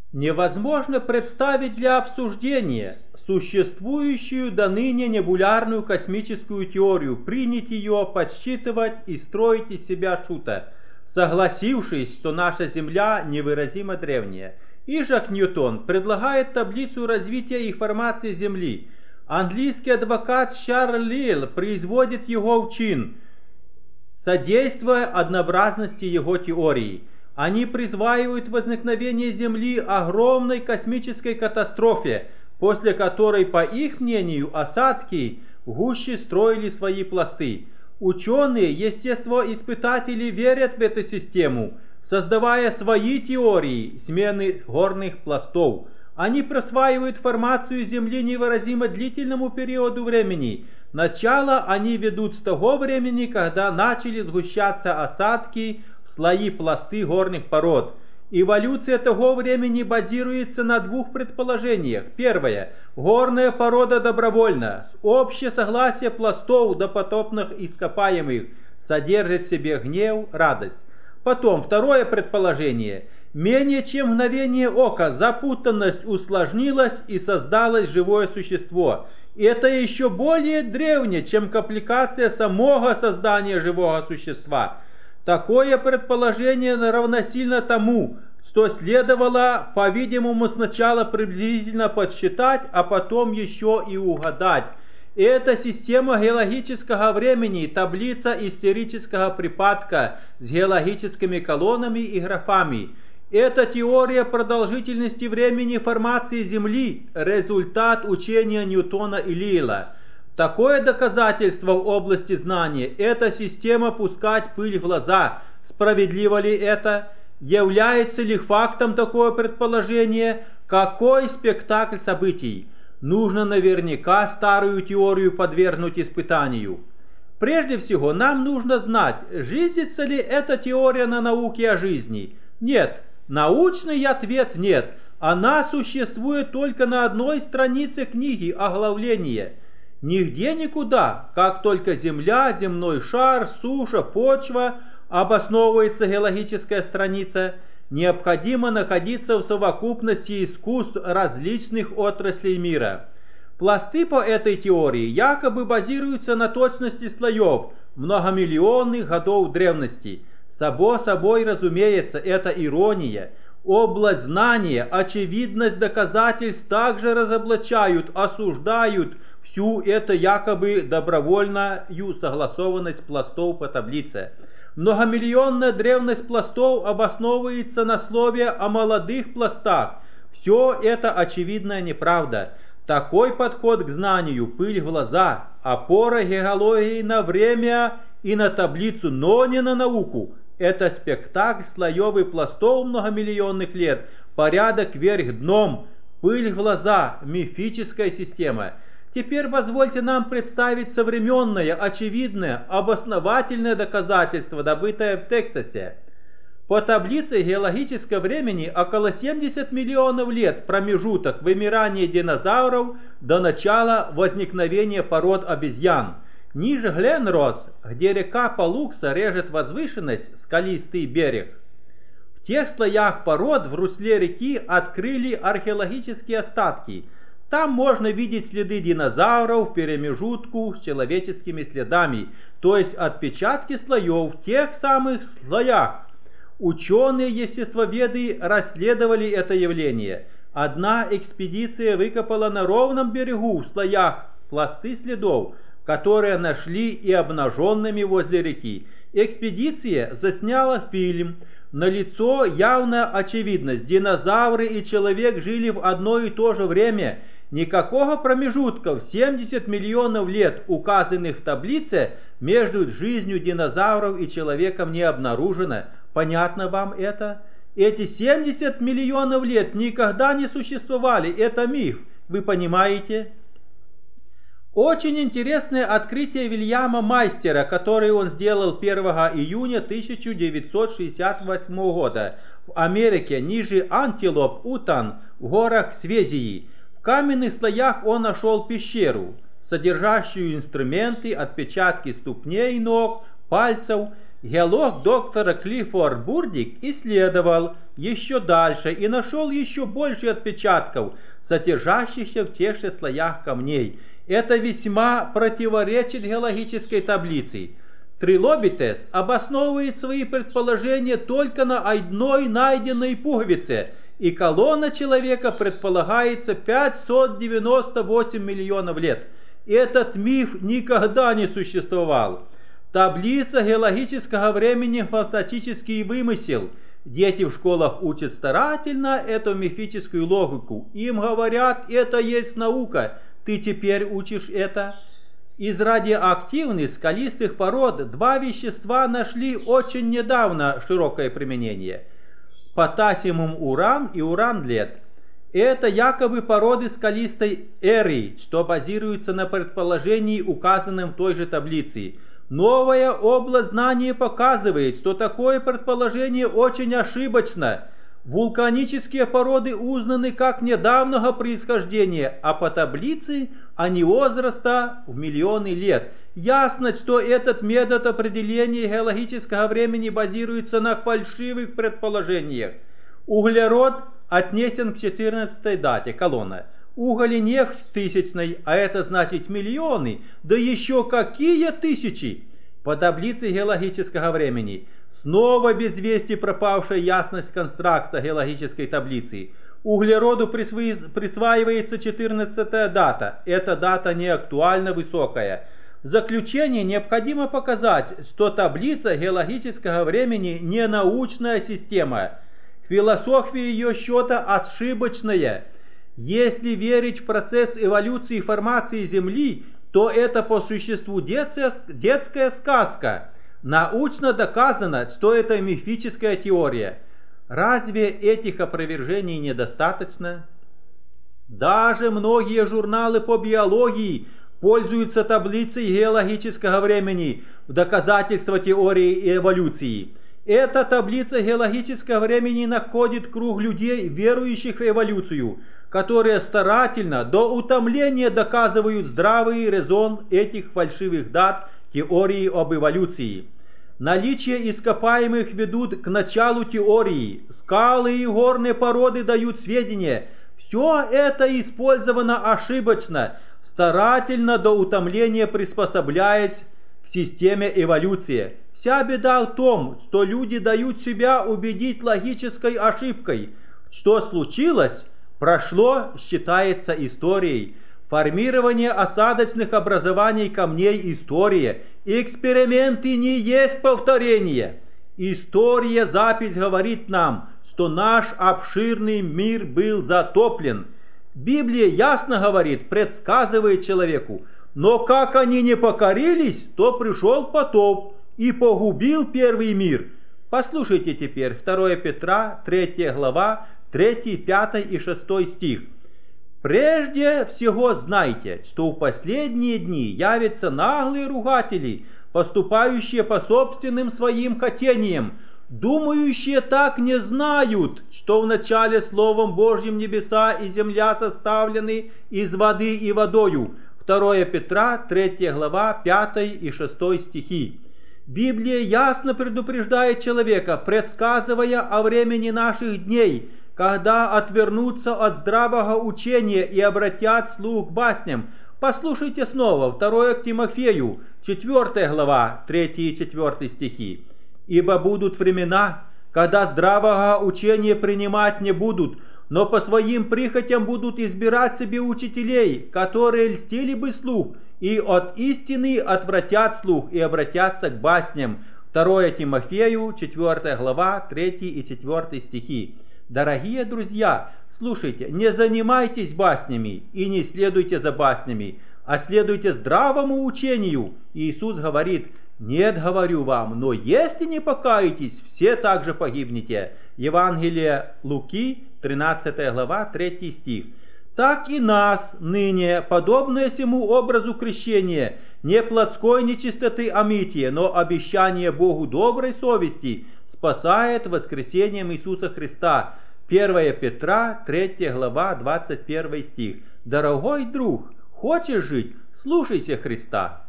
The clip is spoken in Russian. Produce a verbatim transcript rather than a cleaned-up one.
Невозможно представить для обсуждения существующую до ныне небулярную космическую теорию, принять ее, подсчитывать и строить из себя шута, согласившись, что наша Земля невыразимо древняя. Ижак Ньютон предлагает таблицу развития и формации Земли. Английский адвокат Шарль Лилл производит его в чин, содействуя однообразности его теории. Они присваивают возникновение Земли огромной космической катастрофе, после которой, по их мнению, осадки в гуще строили свои пласты. Ученые, естествоиспытатели верят в эту систему, создавая свои теории смены горных пластов. Они присваивают формацию Земли невыразимо длительному периоду времени. Начало они ведут с того времени, когда начали сгущаться осадки в слои пласты горных пород. Эволюция того времени базируется на двух предположениях. Первое. Горная порода добровольно, с общее согласие пластов допотопных ископаемых, содержит в себе гнев, радость. Потом, второе предположение. Менее чем мгновение ока запутанность усложнилась и создалось живое существо. Это еще более древнее, чем компликация самого создания живого существа. Такое предположение равносильно тому, что следовало, по-видимому, сначала приблизительно подсчитать, а потом еще и угадать. Это система геологического времени, таблица истерического припадка с геологическими колоннами и графами. Это теория продолжительности времени формации Земли, результат учения Ньютона и Лилла. Такое доказательство в области знания – это система пускать пыль в глаза. Справедливо ли это? Является ли фактом такое предположение? Какой спектакль событий? Нужно наверняка старую теорию подвергнуть испытанию. Прежде всего, нам нужно знать, жизнится ли эта теория на науке о жизни. Нет, научный ответ нет. Она существует только на одной странице книги «Оглавление». Нигде никуда, как только Земля, земной шар, суша, почва, обосновывается геологическая страница, необходимо находиться в совокупности искусств различных отраслей мира. Пласты по этой теории якобы базируются на точности слоев многомиллионных годов древности. Само собой разумеется, это ирония. Область знания, очевидность доказательств также разоблачают, осуждают всю эту якобы добровольную согласованность пластов по таблице. Многомиллионная древность пластов обосновывается на слове о молодых пластах. Все это очевидная неправда. Такой подход к знанию, пыль в глаза, опора геологии на время и на таблицу, но не на науку. Это спектакль слоев и пластов многомиллионных лет, порядок вверх дном, пыль в глаза, мифическая система. Теперь позвольте нам представить современное, очевидное, обосновательное доказательство, добытое в Тексасе. По таблице геологического времени около семидесяти миллионов лет промежуток вымирания динозавров до начала возникновения пород обезьян. Ниже Гленрос, где река Палукса режет возвышенность, скалистый берег. В тех слоях пород в русле реки открыли археологические остатки. Там можно видеть следы динозавров в перемежутку с человеческими следами, то есть отпечатки слоев в тех самых слоях. Ученые-естествоведы расследовали это явление. Одна экспедиция выкопала на ровном берегу в слоях пласты следов, которые нашли и обнаженными возле реки. Экспедиция засняла фильм. Налицо явная очевидность. Динозавры и человек жили в одно и то же время. Никакого промежутка в семьдесят миллионов лет, указанных в таблице, между жизнью динозавров и человеком не обнаружено. Понятно вам это? Эти семьдесят миллионов лет никогда не существовали. Это миф. Вы понимаете? Очень интересное открытие Вильяма Майстера, которое он сделал первого июня тысяча девятьсот шестьдесят восьмого года в Америке, ниже Антилоп, Утан, в горах Свезии. В каменных слоях он нашел пещеру, содержащую инструменты, отпечатки ступней, ног, пальцев. Геолог доктор Клиффорд Бурдик исследовал еще дальше и нашел еще больше отпечатков, содержащихся в тех же слоях камней. Это весьма противоречит геологической таблице. Трилобитес обосновывает свои предположения только на одной найденной пуговице, и колонна человека предполагается пятьсот девяносто восемь миллионов лет. Этот миф никогда не существовал. Таблица геологического времени – фантастический вымысел. Дети в школах учат старательно эту мифическую логику. Им говорят, это есть наука. Ты теперь учишь это? Из радиоактивных скалистых пород два вещества нашли очень недавно широкое применение. Потасиум уран и уран-лед. Это якобы породы скалистой эры, что базируется на предположении, указанном в той же таблице. Новая область знания показывает, что такое предположение очень ошибочно. Вулканические породы узнаны как недавнего происхождения, а по таблице они возраста в миллионы лет. Ясно, что этот метод определения геологического времени базируется на фальшивых предположениях. Углерод отнесен к четырнадцатой дате, колонна. Уголь и нефть к тысячной, а это значит миллионы, да еще какие тысячи! По таблице геологического времени. Снова без вести пропавшая ясность констракта геологической таблицы. Углероду присваивается четырнадцатая дата. Эта дата не актуально высокая. В заключение необходимо показать, что таблица геологического времени не научная система. Философия ее счета ошибочная. Если верить в процесс эволюции формации Земли, то это по существу детская, детская сказка. Научно доказано, что это мифическая теория. Разве этих опровержений недостаточно? Даже многие журналы по биологии пользуются таблицей геологического времени в доказательство теории эволюции. Эта таблица геологического времени находит круг людей, верующих в эволюцию, которые старательно до утомления доказывают здравый резон этих фальшивых дат теории об эволюции. Наличие ископаемых ведут к началу теории. Скалы и горные породы дают сведения. Все это использовано ошибочно, старательно до утомления приспособляясь к системе эволюции. Вся беда в том, что люди дают себя убедить логической ошибкой. Что случилось, прошло, считается историей. Формирование осадочных образований камней – история. Эксперименты не есть повторение. История, запись говорит нам, что наш обширный мир был затоплен. Библия ясно говорит, предсказывает человеку. Но как они не покорились, то пришел потоп и погубил первый мир. Послушайте теперь второе Петра, третья глава, третий, пятый и шестой стих. «Прежде всего знайте, что в последние дни явятся наглые ругатели, поступающие по собственным своим хотениям, думающие так не знают, что вначале Словом Божьим небеса и земля составлены из воды и водою». второе Петра, третья глава, пятый и шестой стихи. Библия ясно предупреждает человека, предсказывая о времени наших дней, когда отвернутся от здравого учения и обратят слух к басням. Послушайте снова второе к Тимофею, четвёртая глава, третий и четвёртый стихи. «Ибо будут времена, когда здравого учения принимать не будут, но по своим прихотям будут избирать себе учителей, которые льстили бы слух, и от истины отвратят слух и обратятся к басням». второе Тимофею, четвёртая глава, третий и четвёртый стихи. Дорогие друзья, слушайте, не занимайтесь баснями и не следуйте за баснями, а следуйте здравому учению. Иисус говорит: «Нет, говорю вам, но если не покаетесь, все также погибнете». Евангелие Луки, тринадцатая глава, третий стих. Так и нас ныне, подобное сему образу крещения, не плотской нечистоты омытия, но обещание Богу доброй совести, спасает воскресением Иисуса Христа. первое Петра, третья глава, двадцать первый стих. Дорогой друг, хочешь жить? Слушайся Христа.